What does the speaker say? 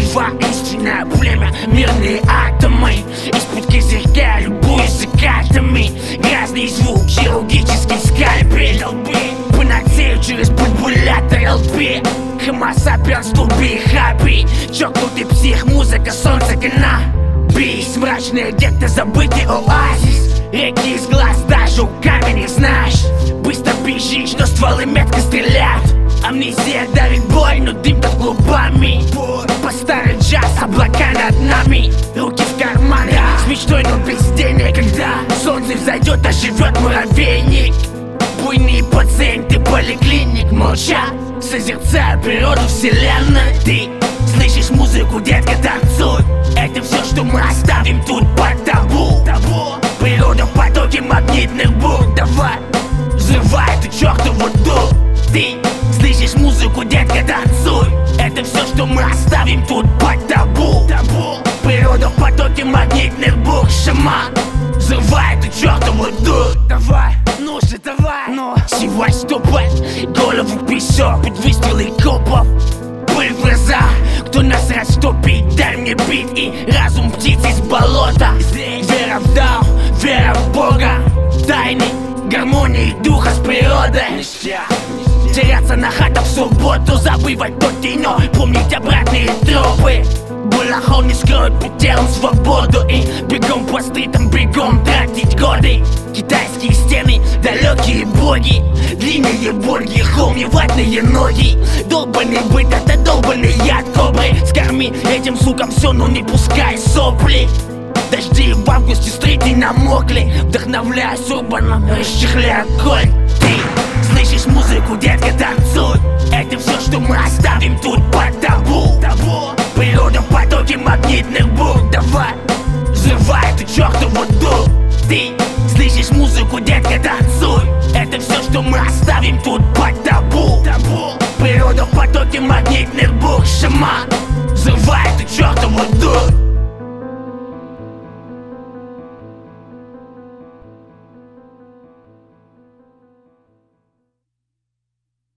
два истинное племя, мирные атомы. Из-под козырька любуюсь закатами. Грязный звук, хирургический скальпель. Панацею через бульбулятор ЛП. Homo sapiens to be happy. Чокнутый псих, музыка, солнце, каннабис. Мрачные гетто, забытый оазис. Реки из глаз, даже у камня знаешь. Быстро бежишь, но стволы метко стреляют. Амнезия давит боль, но дым под клубами. По старый джаз, облака над нами. Руки в карманах, с мечтой, но без денег. Когда солнце взойдет, оживет муравейник. Буйные пациенты поликлиник молчат, созерцая природу вселенной. Ты слышишь музыку, детка, танцуй. Это все, что мы оставим тут под табу. Природа в потоке магнитных бурь. Давай, взрывай эту чертову дурь. Ты слышишь музыку, детка, танцуй. Это все, что мы оставим тут под табу. Природа в потоке магнитных бурь. Шаман, взрывай эту чертову дурь. Давай, ну же, давай. Севастополь, голову в песок под выстрелы копов. Пыль в глаза, кто нас растопит? Дай мне бит и разум птиц из болота. Вера в Дао, вера в Бога. Тайны, гармонии духа с природой. Теряться на хатах в субботу, забывать то кино, помнить обратные тропы. Балахон не скроет под телом свободу. И бегом по стритам, бегом тратить годы. Китайские стены, далекие боги. Длинные боги, холми, ватные ноги. Долбанный быт, это долбанный яд кобры. Скорми этим сукам все, но не пускай сопли. Дожди в августе стриты намокли. Вдохновляясь урбаном, расчехляя коль. Ты слышишь музыку, детка, танцуй. Это все, что мы оставим тут под табу. Природа в потоке магнитных бурь. Давай, взрывай эту чертову дурь. Ты слышишь музыку, детка, танцуй. Это все, что мы оставим тут под табу. Природа в потоке магнитных бурь. Шаман,